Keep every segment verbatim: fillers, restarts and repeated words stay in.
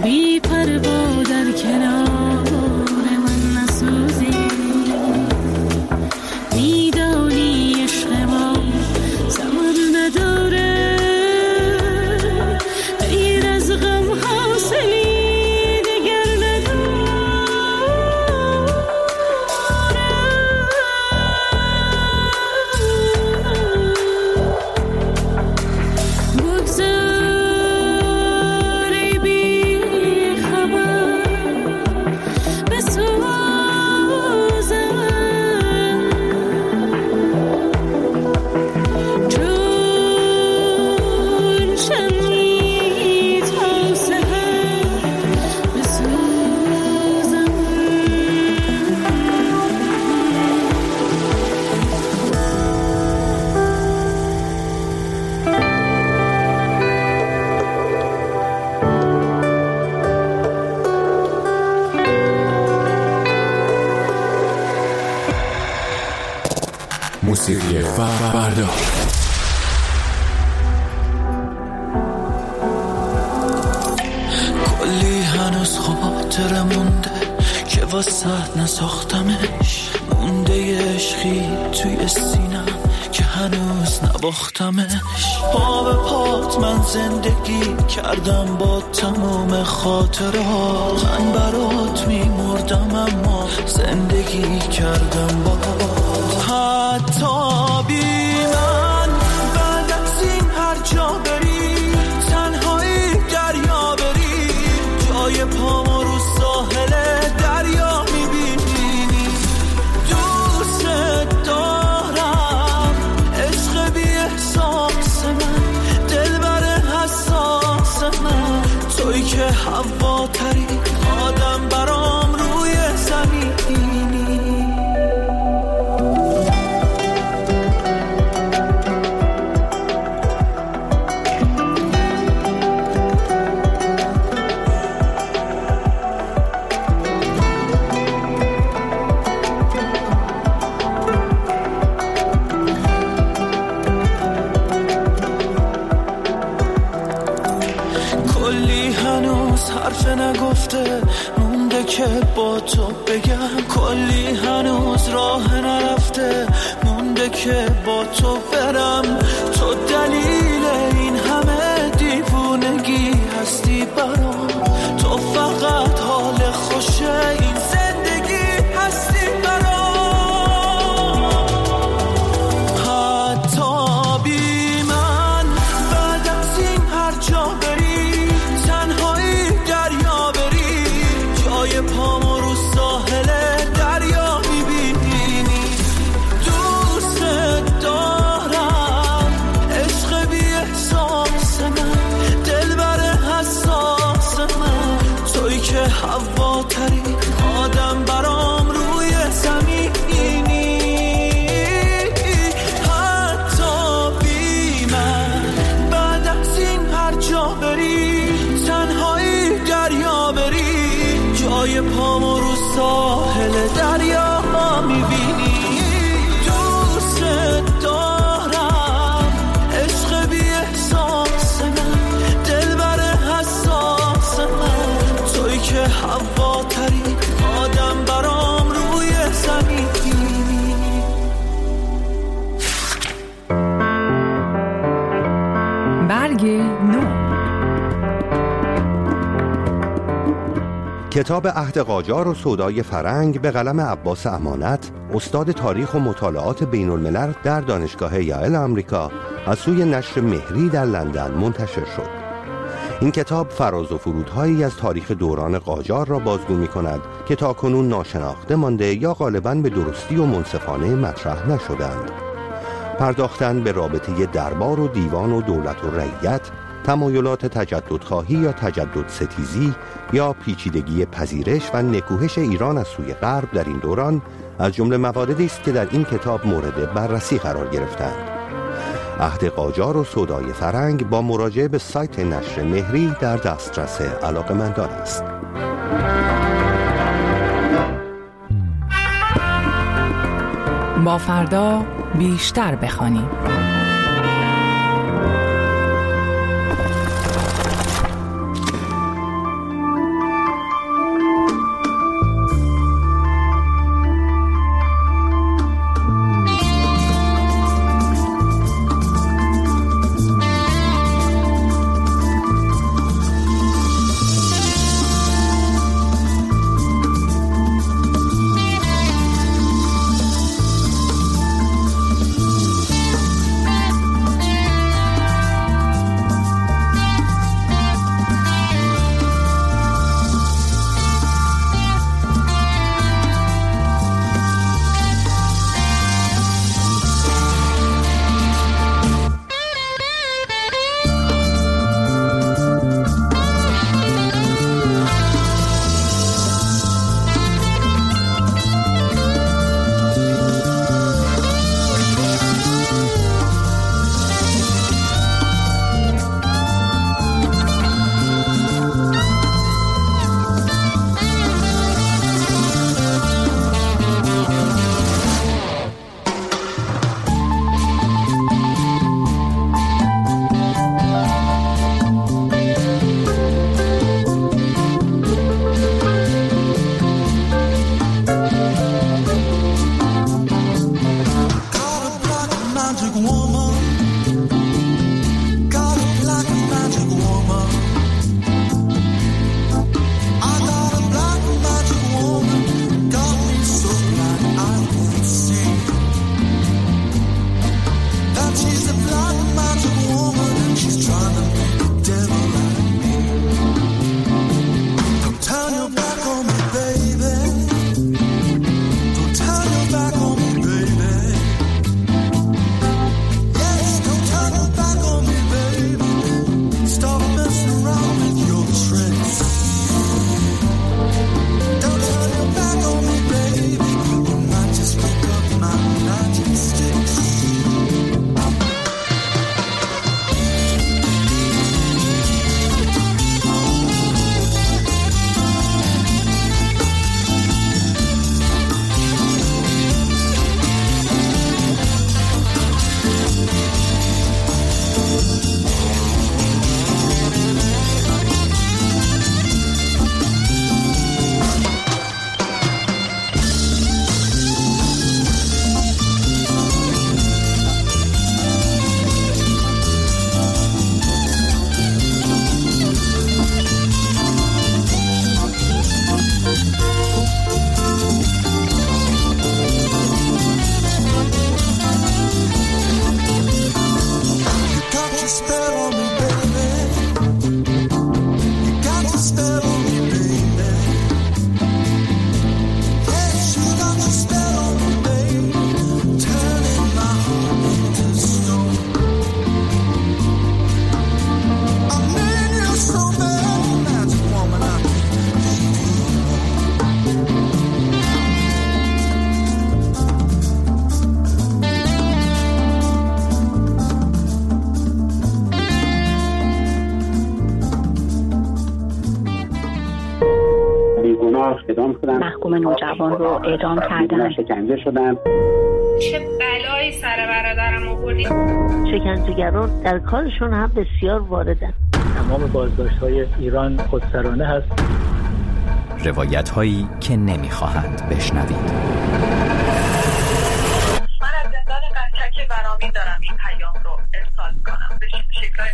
بی پروا در کنار من نسوزی، میدانی عشق ما زمان نداره، غیر از غم حاصلی دیگر نداره. بگذاری بی خبر بسوزم، چون شمی تا سحر بسوزم. موسیقی فردا. کلی هنوز خاطره مونده که واسه نساختمش، مونده یه عشقی توی سینم که هنوز نباختمش. پا به پات من زندگی کردم با تمام خاطره ها، من برات میمردم اما زندگی کردم با حتی بی من. بعد از این هر جا بری تنهایی دریا بری، جای پامو رو ساحل دریا میبینی. دوست دارم عشق بی احساس من، دلبر حساس من، توی که هوا تری آدم برام روی زمینی. حرف نگفته مونده که با تو بگم، کلی هنوز راه نرفته مونده که با تو برم. تو دلیل این همه دیوونگی هستی برام، تو فقط حال خوشه این زندگی هستی برام. حتی بی من بعد از این هر جا بری تنهایی دریا بری، جای پامو رو ساحل دریا میبینی. دوست دارم عشق بی احساس من، دلبر حساس من، توی که هوا تری آدم برام روی زمینی. حتی بی من بعد از این هر جا بری تنهایی دریا بری، جای پامو رو ساحل دریا میبینی. دوست دارم عشق بی احساس من، دلبر حساس من، توی که هوا تری آدم برام روی زمینی. برگ نو. کتاب عهد قاجار و سودای فرنگ به قلم عباس امانت، استاد تاریخ و مطالعات بین الملل در دانشگاه ییل آمریکا، از سوی نشر مهری در لندن منتشر شد. این کتاب فراز و فرودهایی از تاریخ دوران قاجار را بازگو می کند که تاکنون ناشناخته مانده یا غالباً به درستی و منصفانه مطرح نشدند. پرداختن به رابطه دربار و دیوان و دولت و رعیت، تمایلات تجددخواهی یا تجدد ستیزی یا پیچیدگی پذیرش و نکوهش ایران از سوی غرب در این دوران از جمله مواردی است که در این کتاب مورد بررسی قرار گرفتند. عهد قاجار و سودای فرنگ با مراجعه به سایت نشر مهری در دسترس علاقه‌مندان است. با فردا بیشتر بخوانیم. بیگناه اعدام شدن. محکوم نوجوان رو اعدام کردن. شکنجه شدن. چه بلایی سر برادرم آوردید. شکنجهگران در کارشون هم بسیار واردن. تمام بازداشت‌های ایران خودسرانه هست. روایت‌هایی که نمی‌خواهند بشنوید. من از زندان قزلک برامین دارم این پیام رو ارسال کنم به شکل‌های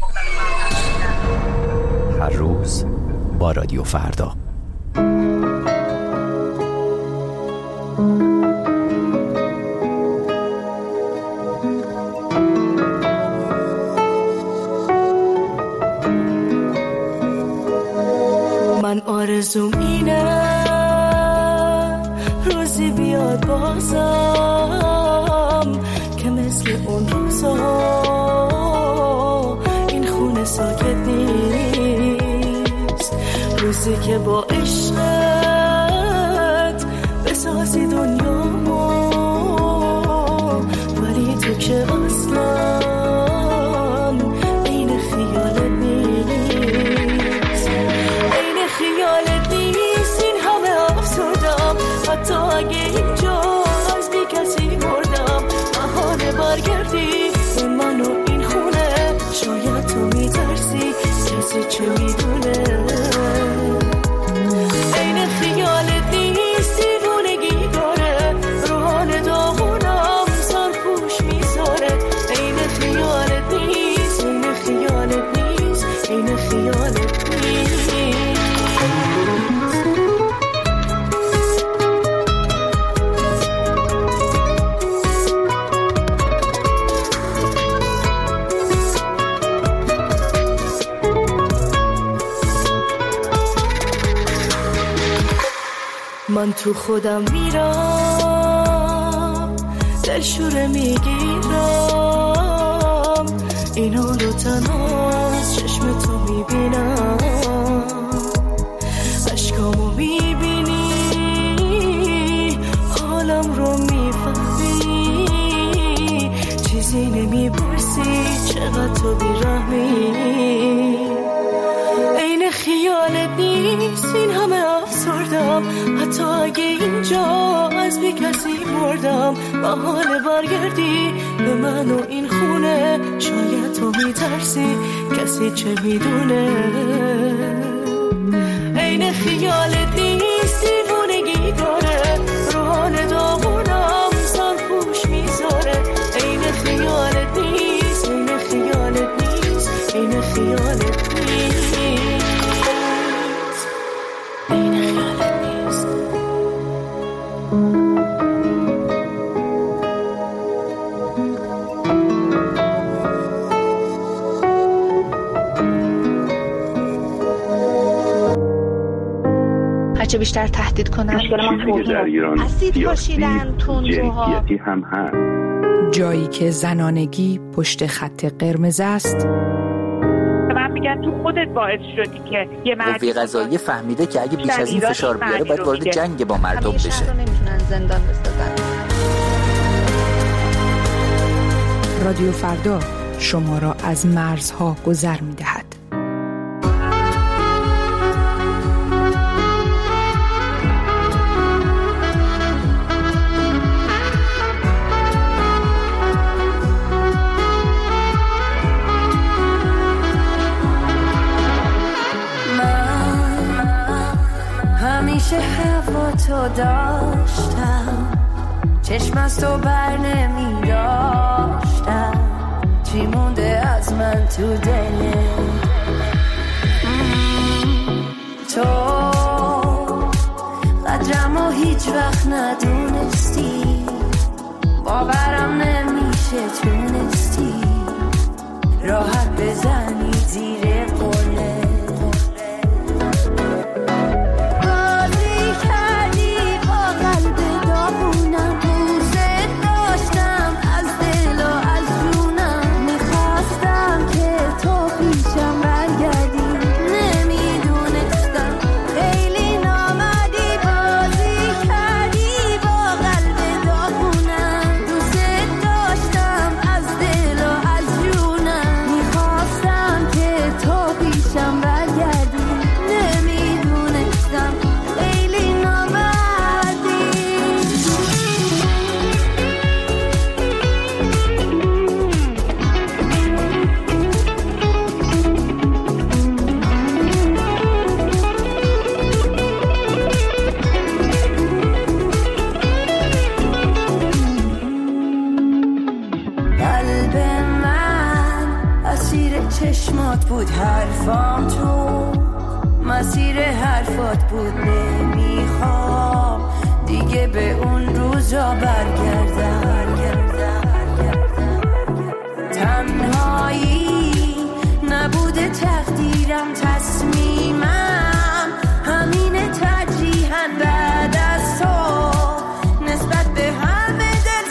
مختلف. هر روز با رادیو فردا. من آرزوم اینه روزی بیاد بازم که مثل اون روزا این خونه ساکت نیست، روزی که با عشقت بسازی دنیامو ولی تو که اصلا این خیالت نیست، این خیالت نیست، این همه افسردم حتی اگه اینجا از بی کسی مردم بهانه برگردی به من و این خونه، شاید تو میترسی کسی چه میدونه، این خیالت نیست، دیوونگی داره رو حال داغونم سرپوش میذاره، این خیالت نیست، این خیالت نیست، این خیالت نیست. من تو خودم میرم دلشوره میگیرم اینا رو تنها از چشم تو میبینم، اشکامو میبینی حالم رو میفهمی، چیزی نمیپرسی چقدر تو بیرحمی، این خیالت نیست، این همه افسردم حتی اگه اینجا از بی کسی مردم بهانه برگردی به من و این خونه، شاید تو میترسی کسی چه میدونه، این خیالت نیست، دیوونگی داره رو حال داغونم سرپوش میذاره، این خیالت نیست، این خیالت نیست، این خیالت نیست. هرچه بیشتر تهدید کنن مشکل ما در ایران اسید پاشیدن تندروها هم هست، جایی که زنانگی پشت خط قرمز است. من میگن تو خودت باعث شدی که یه مرد قوه قضاییه فهمیده که اگه بیش از این فشار بیاره باید وارد جنگ با مردم بشه. همیشه رو نمیتونن زندان بسازن. رادیو فردا شما را از مرزها گذر می‌دهد. همیشه هوا تو داشتم، چشم از تو بر نمی داشتم، چی مونده از من تو دلت، تو قدرمو هیچ وقت ندونستی، باورم نمیشه تونستی راحت بزنی زیر قله، خواستم حرفام تو مسیر حرفات بود، نمیخوام دیگه به اون روزا برگردم. تنهایی نبوده تقدیرم، تصمیمم همینه ترجیحاً بعد از تو نسبت به همه دل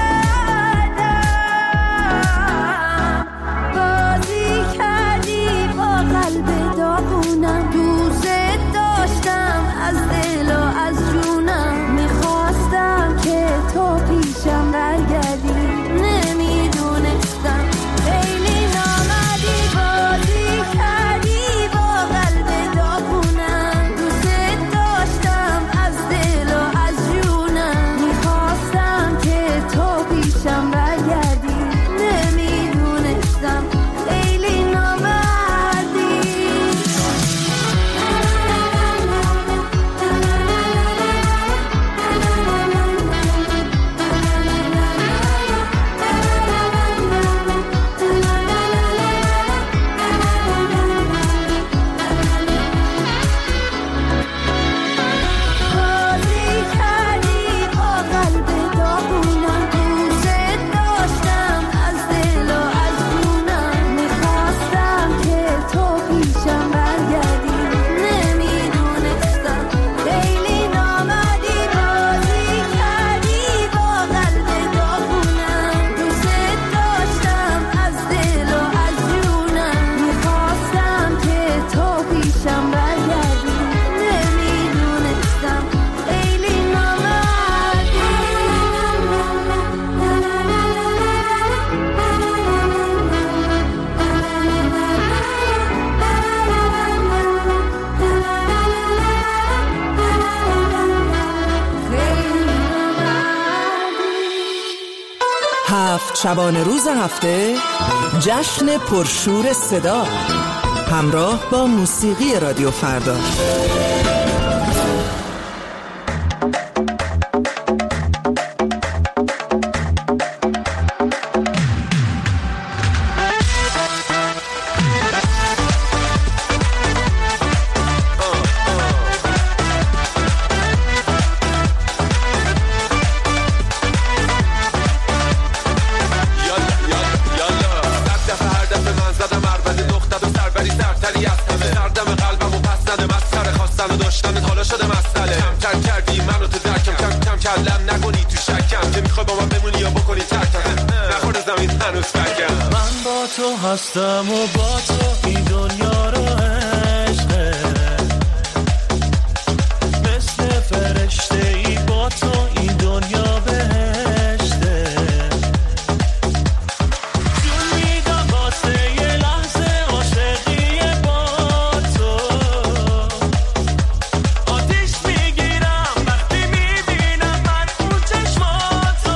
زدم. بازی کردی با قلب داغونم، دوست داشتم از دل و از جونم، میخواستم که تو پیشم برگردی، نمیدونستم خیلی نامردی. بازی کردی با قلب داغونم، دوست داشتم از دل و از جونم، میخواستم که تو پیشم برگردی، نمیدونستم خیلی نامردی. بازی کردی با قلب داغونم، دوست داشتم از دل و از جونم، میخواستم که تو پیشم برگردی، نمیدونستم خیلی نامردی. بازی کردی با قلب داغونم، دوست داشتم از دل و از جونم، میخواستم که تو پیشم برگردی، نمیدونستم خیلی نامردی. هفت شبانه روز هفته جشن پرشور صدا همراه با موسیقی رادیو فردا. هستم و با تو این دنیا رو عشقه، مثل فرشته ای با تو این دنیا بهشته. جون میدم واسه یه لحظه عاشقی با تو، آتیش میگیرم وقتی میبینم من اون چشماتو.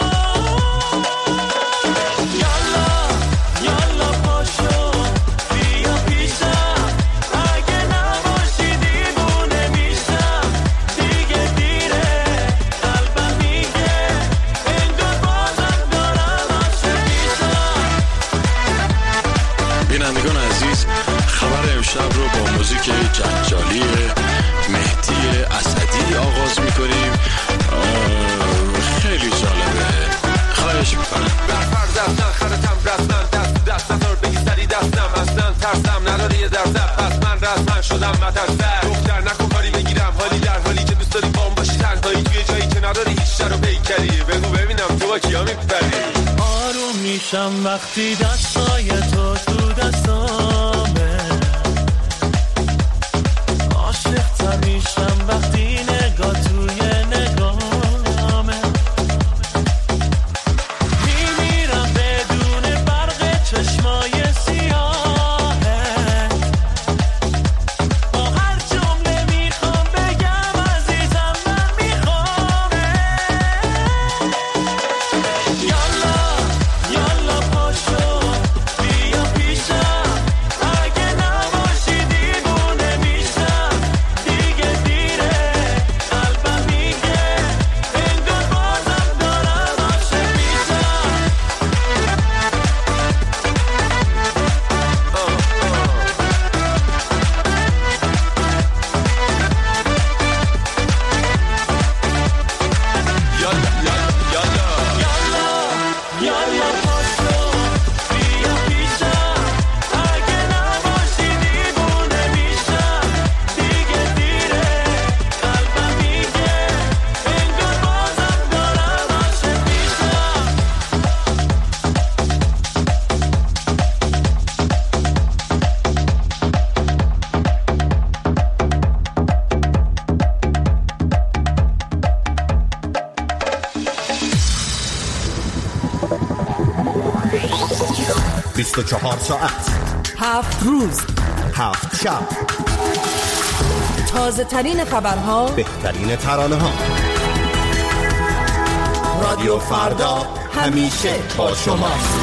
یالا یالا پاشو بیا پیشم، اگه نباشی دیوونه میشم، دیگه دیره قلبم میگه انگار بازم دارم عاشق میشم. بینندگان عزیز، خبر امشب رو با موزیک جنجالی مهدی اسدی آغاز میکنیم. خیلی جالبه، خواهش میکنم. برفر دستن خرتم رسمن، دست دست نزار بگی سری دستم، اصلا ترسم نداره یه درزم، پس من رسمن شدم مترسر. دختر نکن کاری بگیرم حالی در حالی که دوست داری بام باشی، تنهایی توی جایی که نداری هیچ شر و پیکری، بگو ببینم تو با کیا میپری. آروم میشم وقتی دستای تو تو دستامه، عاشق تر میشم وقتی نگاه توی نگاهمه، میمیرم بدون برق چشمای سیاهه، با هر جمله میخوام بگم عزیزم من میخوامه. یالا یالا پاشو بیا پیشم، اگه نباشی دیوونه میشم، دیگه دیره بیست و چهار ساعت، هفت روز، هفت شب، تازه ترین خبرها، بهترین ترانه ها. رادیو فردا همیشه با شماست.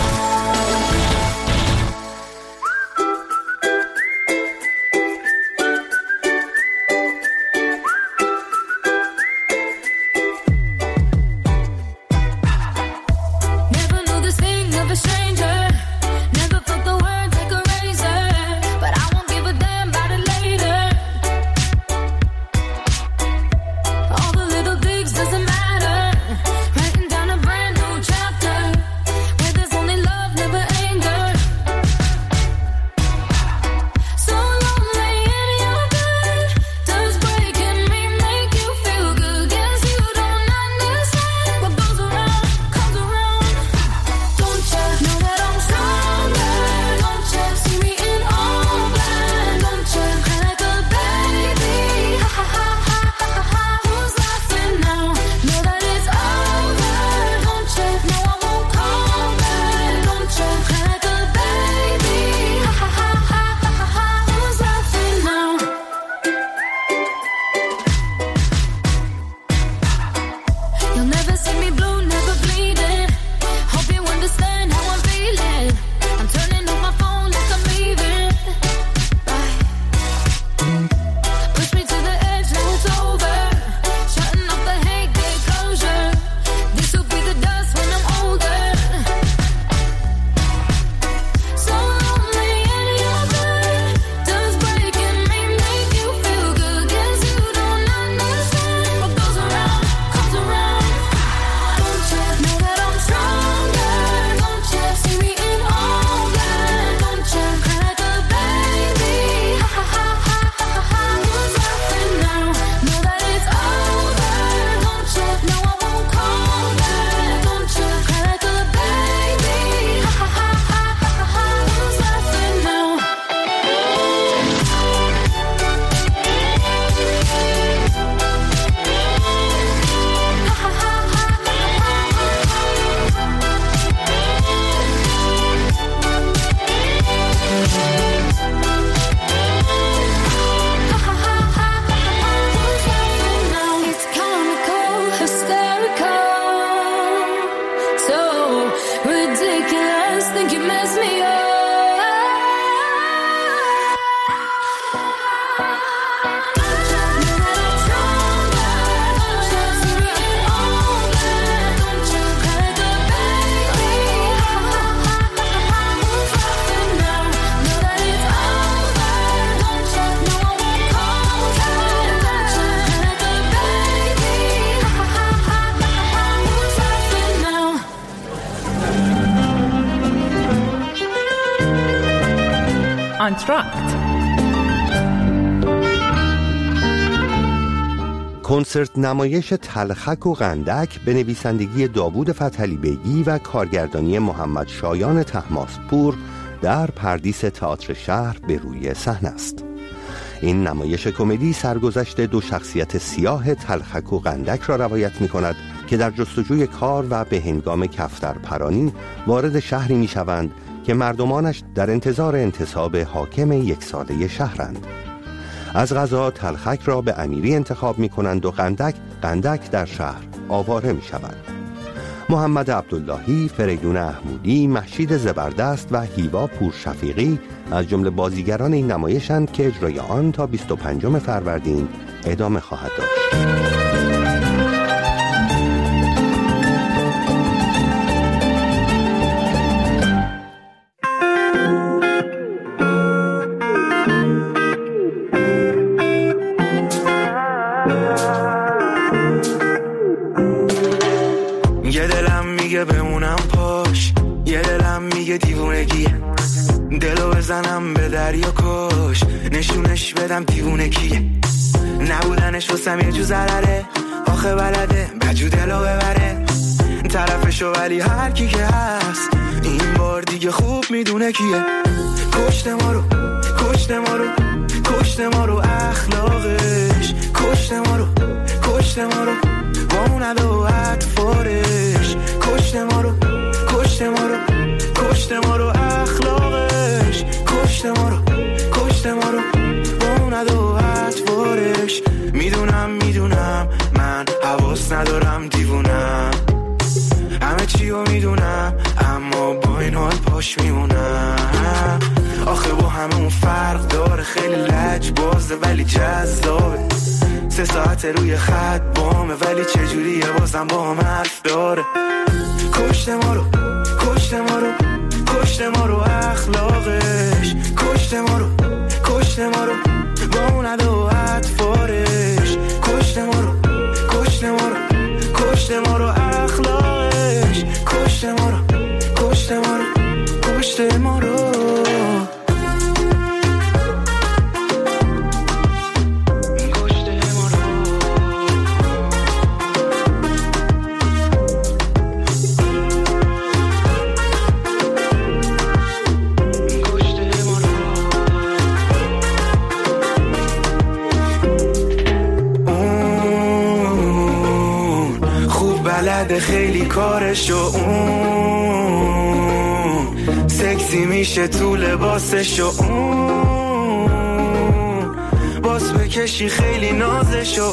آنتراکت. کنسرت نمایش تلخک و قندک به نویسندگی داوود فتحعلی بیگی و کارگردانی محمد شایان طهماسپور در پردیس تئاتر شهر به روی صحنه است. این نمایش کمدی سرگذشت دو شخصیت سیاه تلخک و قندک را روایت می کند که در جستجوی کار و به هنگام کفتر پرانی وارد شهری می شوند که مردمانش در انتظار انتصاب حاکم یک ساله شهرند. از قضا تلخک را به امیری انتخاب می کنند و قندک قندک در شهر آواره می شود. محمد عبداللهی، فریدون احمودی، مهشید زبردست و هیوا پورشفیقی از جمله بازیگران این نمایشند که اجرای آن تا بیست و پنجم فروردین ادامه خواهد داشت. یه دلم میگه بمونم پاش، یه دلم میگه دیوونگیه، دلو بزنم به دریا کش، نشونش بدم دیوونه کیه، نبودنش واسم یه جو ضرره، آخه بلده بجو دلو ببره، طرفشو ولی هر کی که هست این بار دیگه خوب میدونه کیه، کشت ما رو کشت ما رو کشت ما رو اخلاقش، کشت ما رو کشت ما رو با اون عده و اطفارش، کشت ما رو کشت ما رو کشت ما رو اخلاقش. ندارم دیوونم، همه چی رو میدونم اما با این حال پاش میمونم. آخه با همه اون فرق داره، خیلی لج بازه ولی جذابه، سه ساعت روی خط بامه ولی چجوریه بازم با هم حرف داره. کشت ما رو کشت ما رو کشت ما رو اخلاقش، کشت ما رو کشت ما رو با اون ادا و اطفارش، کشت ما رو کشت ما رو کشت ما رو اخلاقش، کشت ما رو کشت ما رو کشت ما رو. خیلی کارشو اون سکسی میشه تو لباسشو اون باز بکشی خیلی نازشو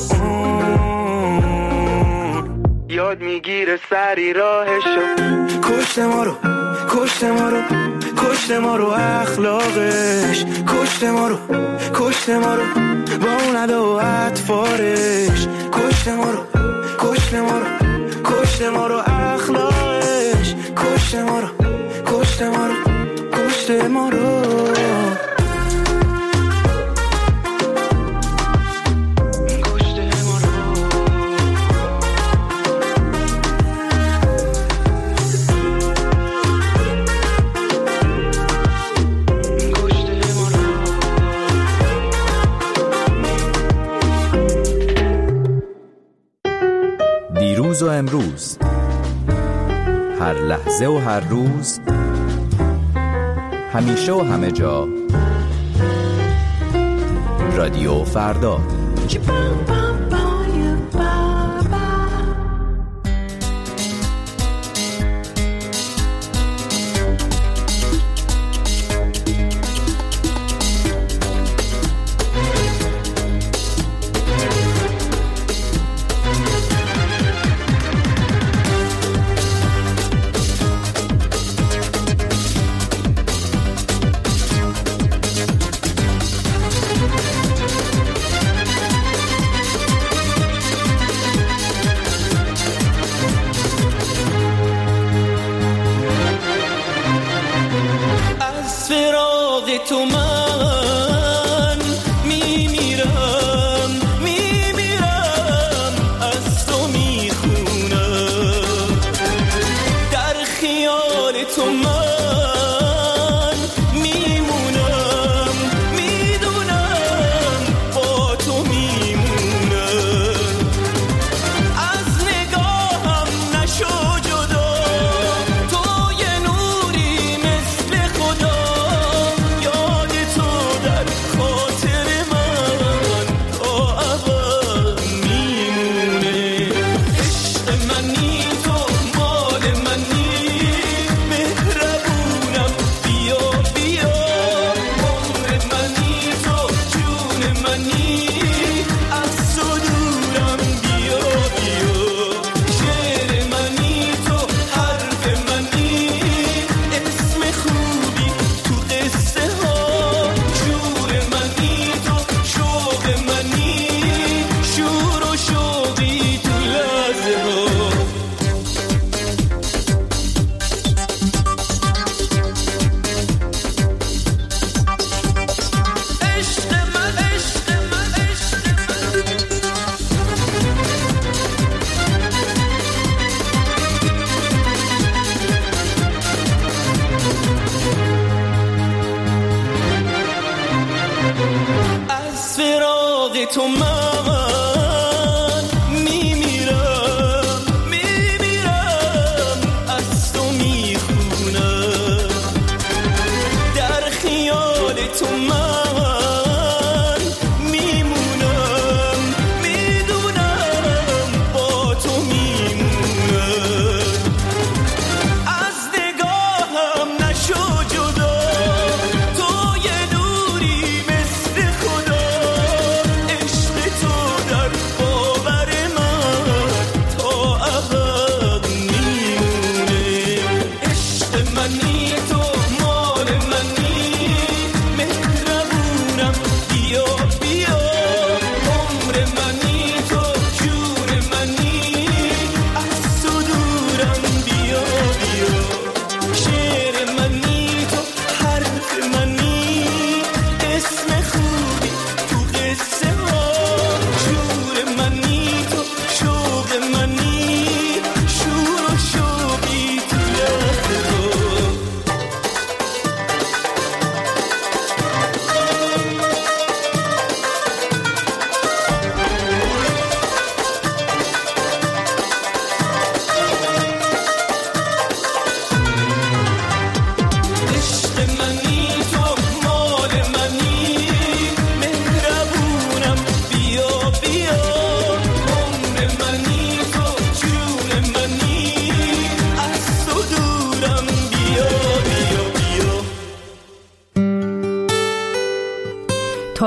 اون یاد میگیره سری راهشو. کشت ما رو کشت ما رو کشت ما رو اخلاقش، کشت ما رو کشت ما رو با اون ادا و اطفارش، کشت ما رو کشت ما رو کشت ما رو اخلاقش، کشت ما رو کشت ما رو کشت ما رو. دیروز و امروز، هر لحظه و هر روز، همیشه و همه جا، رادیو فردا.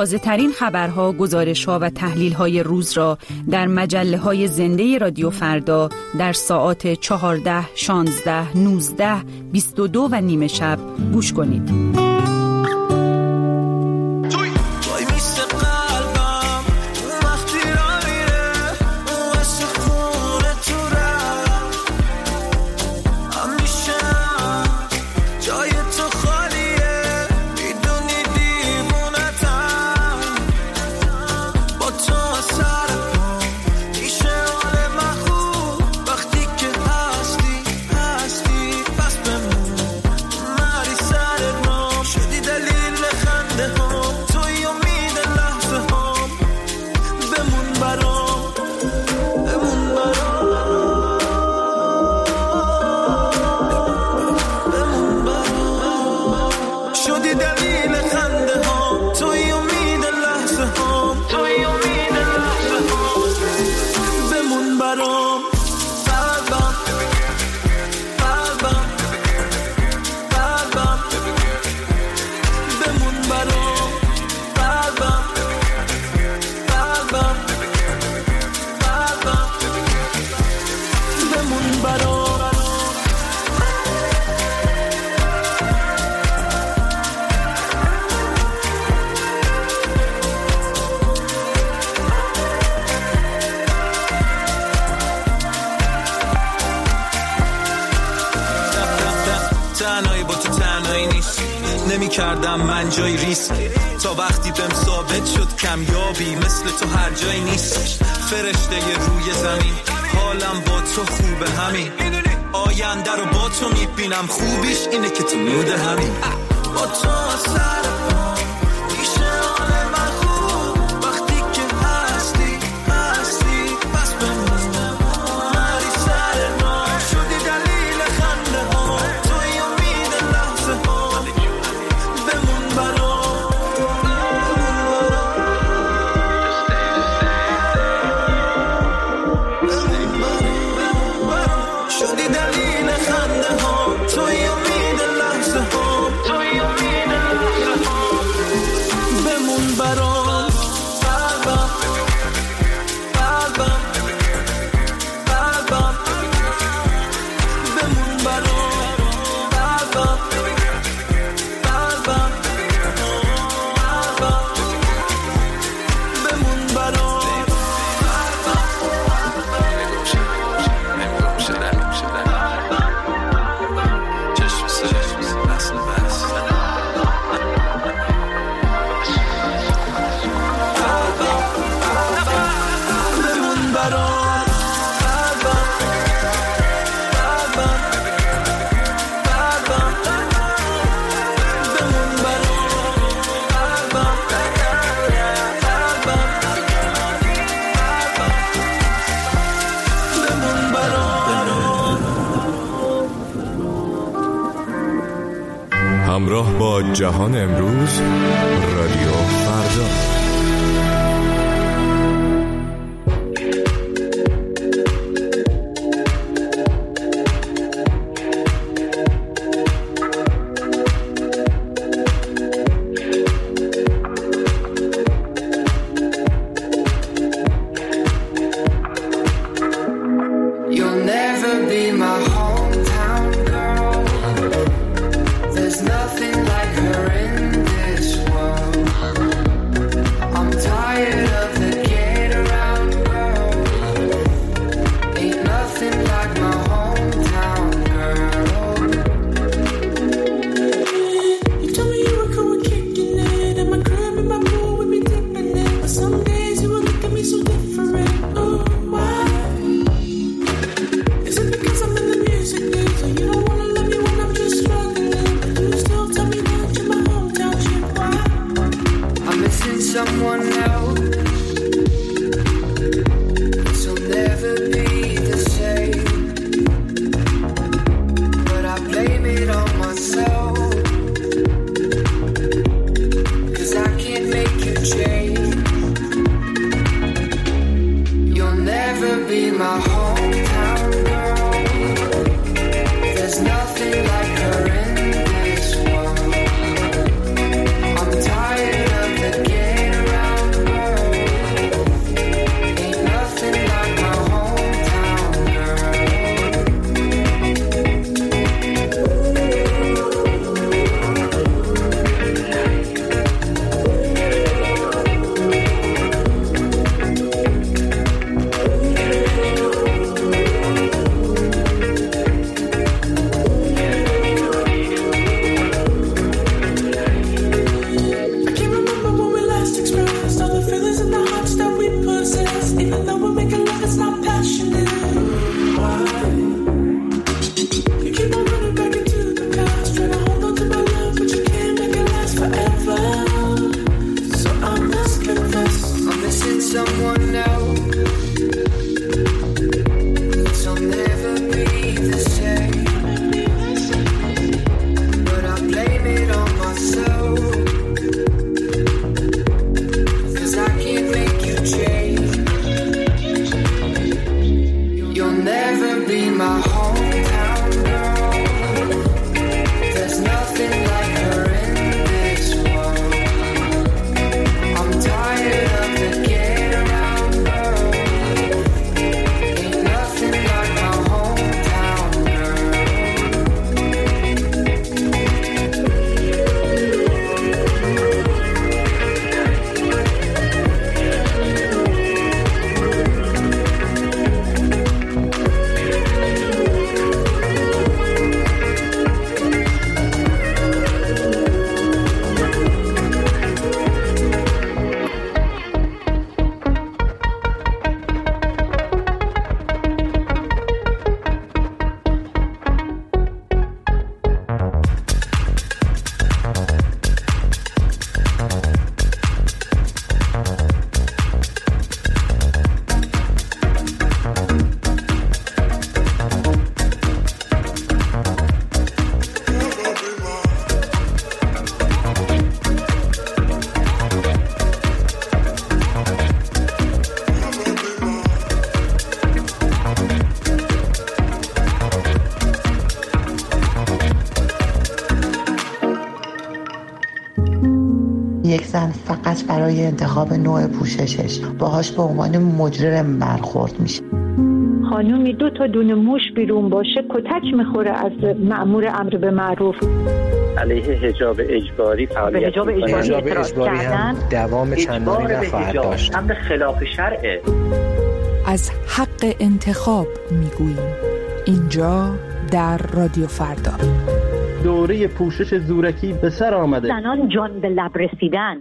تازه ترین خبرها، گزارش‌ها و تحلیل‌های روز را در مجله‌های زنده رادیو فردا در ساعات چهارده، شانزده، نوزده، بیست و دو و نیم شب گوش کنید. نمی کردم من جای ریسک تا وقتی بهم ثابت شد کمیابی مثل تو هر جای نیست. فرشته روی زمین حالم با تو خوبه همین، آینده رو با تو میبینم، خوبیش اینه که تو نود همین. با تو سر میشه حال من خوب وقتی که هستی هستی بس بمونم مری سر ما شدی دلیل خنده ها توی امید لحظه ها بمون برام شدی دلیل خنده ها توی امید لحظه ها توی امید لحظه ها بمون برام قلبم قلبم قلبم بمون برام قلبم قلبم قلبم بمون برام همراه با جهان امروز رادیو فردا. Get فقط برای انتخاب نوع پوششش باهاش به عنوان مجرم برخورد میشه. خانومی دو تا دونه موش بیرون باشه کتک میخوره از مأمور امر به معروف. علیه حجاب اجباری فعالیت حجاب اجباری, حجاب اجباری هم دوام چندانی نخواهد داشت. امر خلاف شرعه. از حق انتخاب میگوییم اینجا در رادیو فردا. دوره پوشش زورکی به سر آمده. زنان جان به لب رسیدن.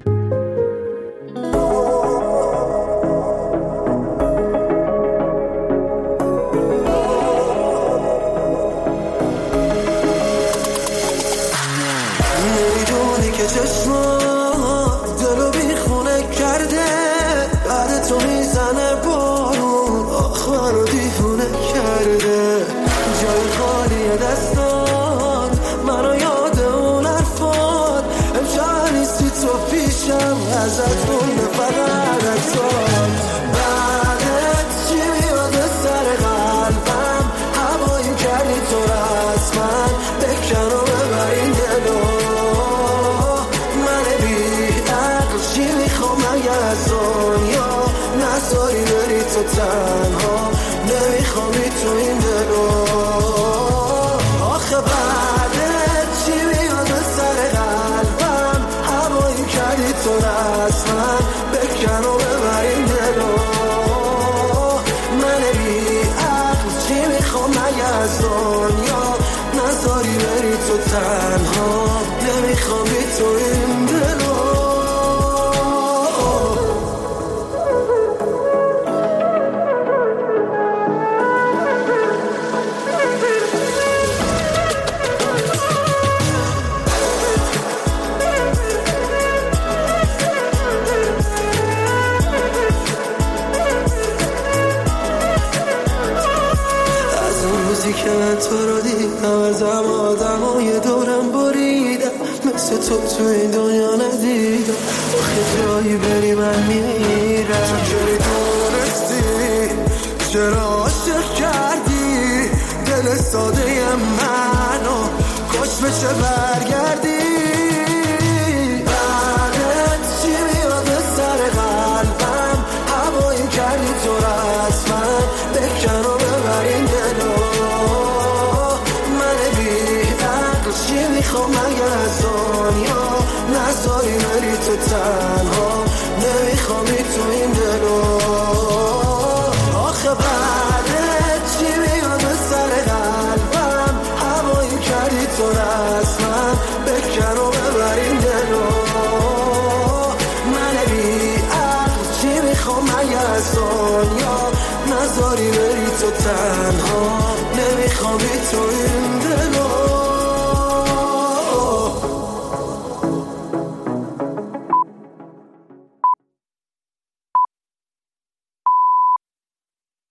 نمیدونی که چشمات دلو بیخونه کرده، بعد تو میزنه بارون آخ منو دیوونه کرده. جای خالی دستان منو یاد اون حرفان، امشب نیستی تو پیشم ازت مونده فقط اکسان. بعدت چی میاد سر قلبم، هوایی کردی تو رسمن بکن و ببر این دلو. من بی عقل چی میخوام مگه از دنیا، نذاری بری تو تنها، نمیخوامی تو این دلو. آخه بعدت چی میاد سر قلبم، هوایی کردی تو رسمن بکن و ببر این دلو. من بی عقل چی میخوام مگه از دنیا، نذاری بری تو تنها، نمیخوامی تو این دلو. که من تو رو دیدم، ازم آدم و یه دورم بریدم، مثل تو تو این دنیا ندیدم. آخه جایی بری من میرم. چجوری دونستی چرا عاشق کردی دل ساده منو، کاش بشه برگردی. بعدت چی میاد سر قلبم، هوایی کردی تو رسمن بکن و ببر این دلو. چی میخوام مگه از دنیا، نذاری بری تو تنها، نمیخوامی تو این دلو. آخه بعدت چی میاد سر قلبم، هوایی کردی تو رسمن بکن و ببر این دلو. من بی عقل چی میخوام مگه از دنیا، نذاری بری تو تنها،